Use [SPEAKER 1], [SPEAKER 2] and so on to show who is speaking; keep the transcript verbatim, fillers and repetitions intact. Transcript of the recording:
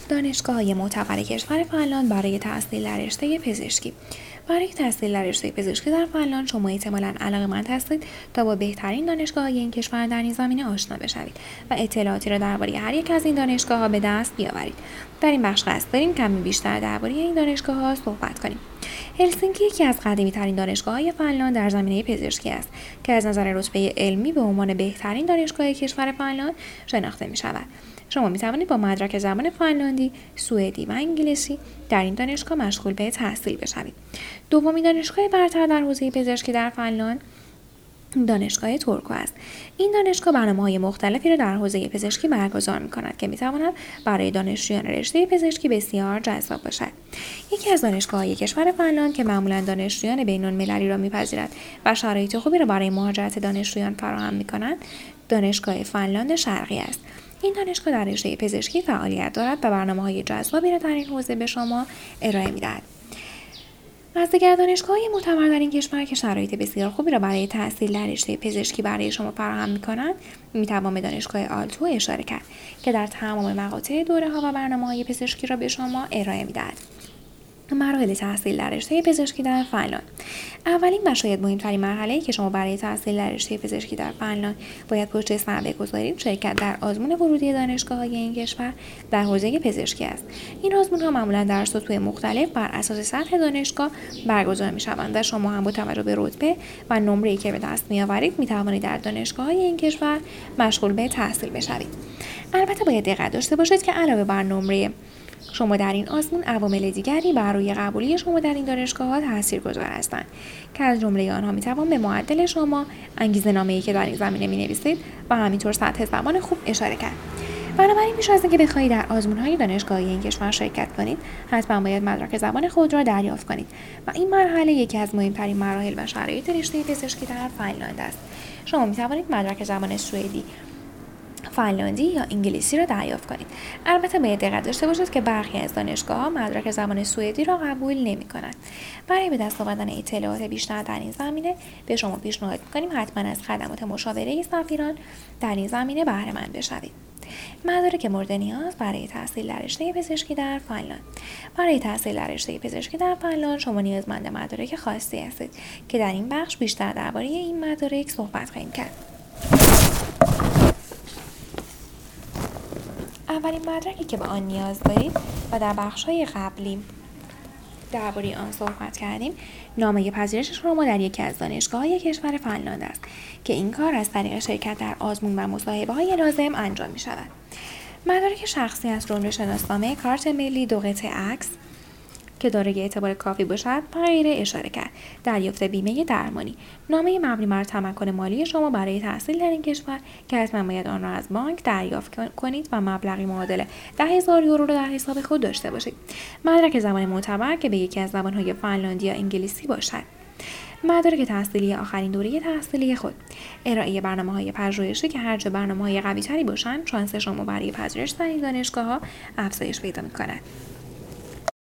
[SPEAKER 1] دانشگاه‌های معتبر کشور فنلاند برای تحصیل در رشته پزشکی. برای تحصیل در رشته پزشکی در فنلاند شما احتمالاً علاقه‌مند هستید تا با بهترین دانشگاه‌های این کشور در این زمینه آشنا بشوید و اطلاعاتی را درباره هر یک از این دانشگاه‌ها به دست بیاورید. در این بخش قصد داریم کمی بیشتر درباره این دانشگاه‌ها صحبت کنیم. هلسینکی یکی از قدیمی‌ترین دانشگاه‌های فنلاند در زمینه پزشکی است که از نظر رتبه علمی به عنوان بهترین دانشگاه کشور فنلاند شناخته می‌شود. شما می توانید با مدرک زبان فنلاندی، سوئدی و انگلیسی در این دانشگاه مشغول به تحصیل بشوید. دومین دانشگاه برتر در حوزه پزشکی در فنلاند دانشگاه تورکو است. این دانشگاه برنامه‌های مختلفی را در حوزه پزشکی برگزار می‌کند که می‌تواند برای دانشجویان رشته پزشکی بسیار جذاب باشد. یکی از دانشگاه‌های کشور فنلاند که معمولاً دانشجویان بین‌المللی را می‌پذیرد و شرایط خوبی را برای مهاجرت دانشجویان فراهم می‌کند، دانشگاه فنلاند شرقی است. این دانشگاه در رشته پزشکی فعالیت دارد و برنامه‌های جذابی را در این حوزه به شما ارائه می‌دهد. از دیگر دانشگاه‌های معتبر در این کشور که شرایط بسیار خوبی را برای تحصیل در رشته پزشکی برای شما فراهم می‌کنند، می‌توان به دانشگاه آلتو اشاره کرد که در تمام مقاطع دوره‌ها و برنامه‌های پزشکی را به شما ارائه می‌دهد. مراحل تحصیل در رشته پزشکی در فنلاند. اولین و شاید مهمترین مرحله‌ای که شما برای تحصیل در رشته پزشکی در فنلاند باید پشت سر بگذارید شرکت در آزمون ورودی دانشگاه‌های این کشور در حوزه پزشکی است. این آزمون‌ها معمولاً در سطوح مختلف بر اساس سطح دانشگاه برگزار می‌شوند و شما هم با توجه به رتبه و نمره‌ای که به دست می‌آورید می‌توانید در دانشگاه‌های این کشور مشغول به تحصیل بشوید. البته باید دقت داشته باشید که علاوه بر نمره شما در این آزمون عوامل دیگری بر روی قبولی شما در این دانشگاه‌ها تاثیرگذار هستند که از جمله آنها میتوان به معدل شما، انگیزه‌نامه‌ای که در این زمینه می‌نویسید و همینطور سطح زبان خوب اشاره کرد. بنابراین پیش از اینکه بخواهید در آزمون‌های دانشگاهی این کشور شرکت کنید، حتما باید مدرک زبان خود را دریافت کنید و این مرحله یکی از مهمترین مراحل و شرایط رشته پزشکی در فنلاند است. شما می‌توانید مدرک زبان سوئدی، فنلاندی یا انگلیسی را دریافت کنید. البته باید دقت داشته باشید که برخی از دانشگاه‌ها مدرک زبان سوئدی را قبول نمی‌کنند. برای به دست آوردن اطلاعات بیشتر در این زمینه به شما پیشنهاد می‌کنیم حتما از خدمات مشاوره سفیران در این زمینه بهره مند بشوید. مدارک مورد نیاز برای تحصیل در رشته پزشکی در فنلاند. برای تحصیل در رشته پزشکی در فنلاند شما نیازمند مدارک خاصی هستید که در این بخش بیشتر درباره این مدارک صحبت خواهیم کرد. اولین مدرکی که به آن نیاز دارید و در بخش‌های قبلی درباره آن صحبت کردیم، نامه پذیرش شما در یکی از دانشگاه‌های کشور فنلاند است که این کار از طریق شرکت در آزمون و مصاحبه‌های لازم انجام می‌شود. مدارک شخصی از جمله شناسنامه، کارت ملی، دو قطعه عکس که دارای اعتبار کافی باشد و غیره اشاره کرد. دریافت بیمه درمانی، نامه مبنی بر تمکن مالی شما برای تحصیل در این کشور که حتما باید آن را از بانک دریافت کنید و مبلغی معادل ده هزار یورو را در حساب خود داشته باشید. مدرک زبان معتبر که به یکی از زبان‌های فنلاندی یا انگلیسی باشد. مدارک تحصیلی آخرین دوره تحصیلی خود، ارائه برنامه‌های پژوهشی که هر چه برنامه‌های قوی‌تری باشند، شانس شما برای پذیرش در این دانشگاه‌ها افزایش پیدا می‌کند.